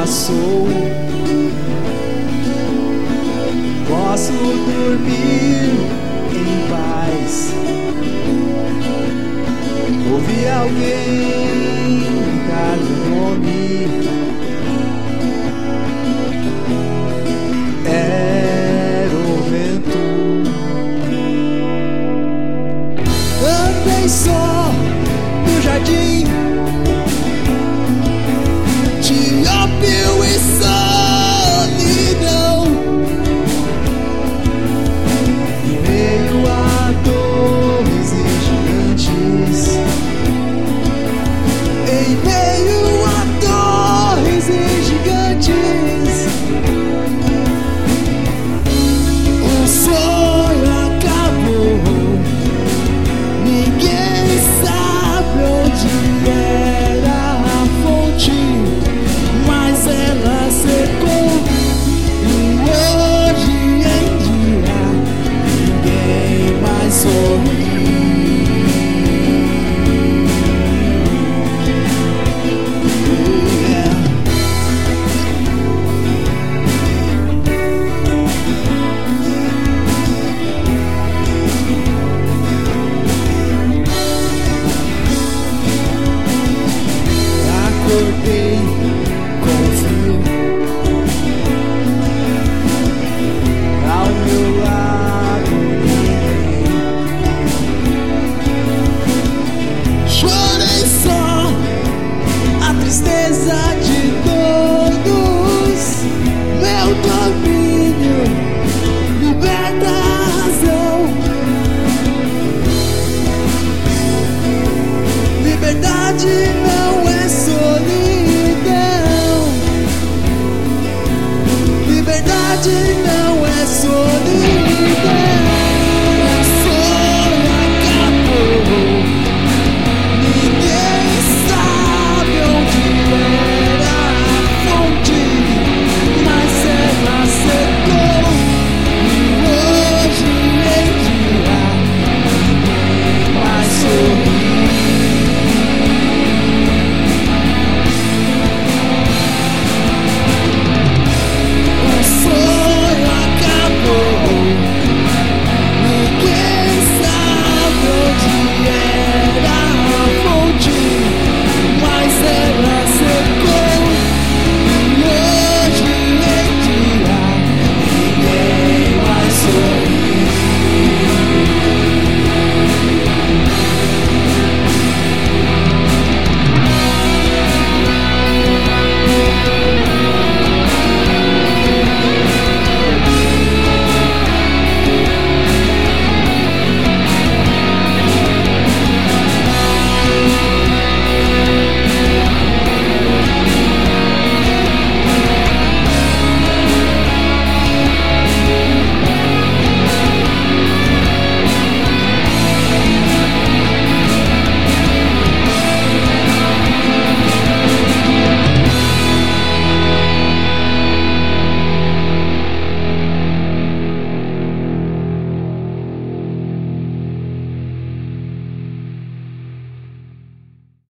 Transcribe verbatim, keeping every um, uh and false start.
passou. Posso dormir em paz. Ouvi alguém gritar meu nome. Era o vento. Andei só no jardim de ópio e solidão. Em meio a torres e gigantes, em meio a torres e gigantes, o sonho acabou. Ninguém sabe onde era a fonte, mas ela secou. E hoje em dia ninguém mais sorri. Acordei com frio ao meu lado, ninguém. Chorei só a tristeza de todos. Meu domínio liberta a razão. Liberdade não é solidão. Liberdade não é solidão.